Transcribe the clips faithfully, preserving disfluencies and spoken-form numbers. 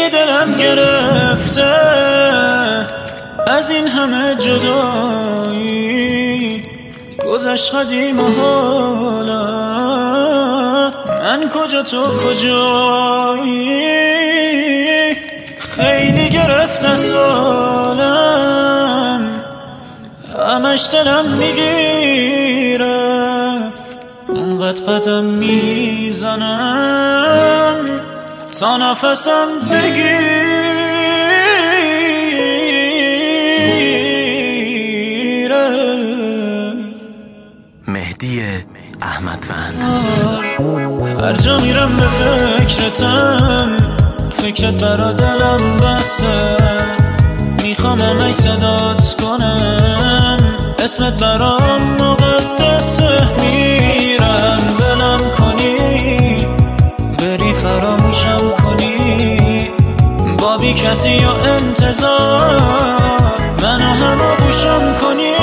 خیلی دلم گرفته از این همه جدایی، گذشت قدیم و حالا من کجا تو کجایی. خیلی گرفته سالم، همش دلم میگیره، انقدر قدم میزنم تا نفسم بگیره. مهدی احمدوند. هر جا میرم به فکرتم، فکرت برا دلم بسه، میخوام همش صدات کنم، اسمت برام مقدسه. میرم بلم کنی، بری فراموشم کنی، با بی کسی و انتظار منو همه بوشم کنی.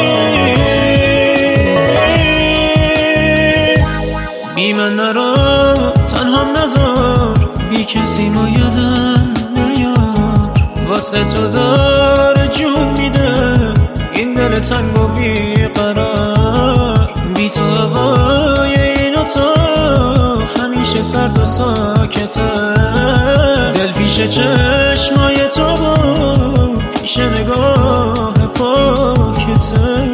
بی من نرو تنها نذار، بی کسی ما یادم نیار، واسه تو داره جون میده این دل تنگ و بی قرار. بی تو هوای این اتاق همیشه سرد و ساکته، دل پیش چشمای تو و پیش نگاه پاکته.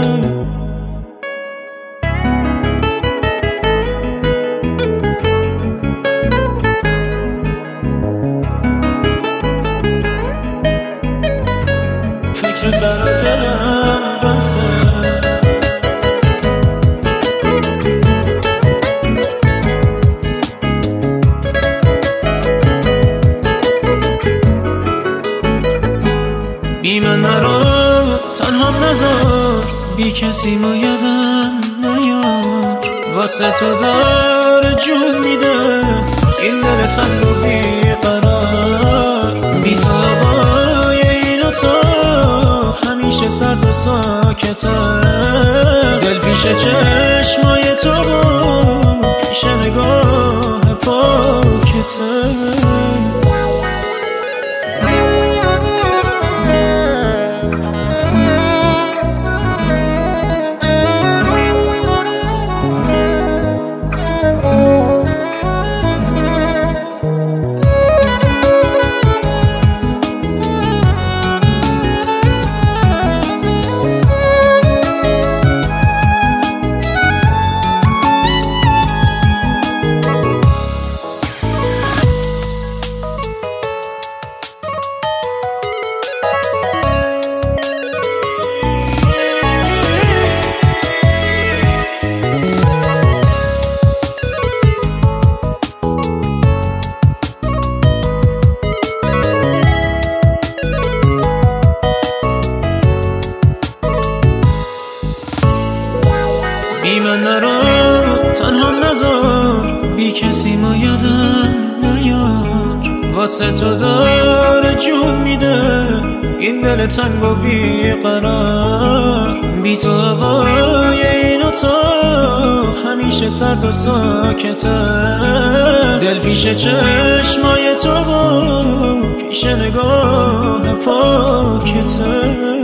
فکرت برا دلم بسه، بی من نرو تنها نذار، بی کسی ما یادم نیار، واسه تو داره جون میده این دل تنگ و بی قرار. بی تو هوای این اتاق همیشه سرد و ساکته، دل پیش چشمای تو و پیش نگاه پاکته. بی من نرو تنها نذار، بی کسی ما یادم نیار، واسه تو داره جون میده این دل تنگ و بی قرار. بی تو هوای این اتاق همیشه سرد و ساکته، دل پیش چشمای تو و پیش نگاه پاکته.